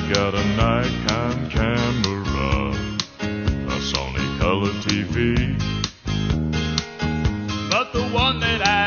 got a Nikon camera, a Sony color TV, but the one that I